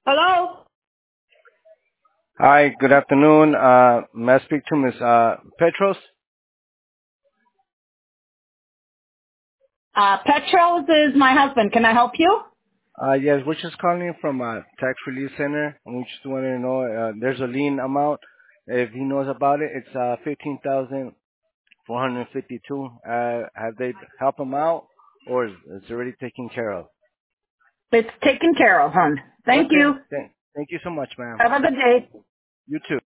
Hello? Hi, good afternoon. May I speak to Ms. Petros? Petros is my husband. Can I help you? Yes, we're just calling you from Tax Relief Center, and we just wanted to know there's a lien amount. If he knows about it, it's 15,452. Have they helped him out, or is it already taken care of? It's taken care of, hon. Thank Okay, you. thank you so much, ma'am. Have a good day. You too.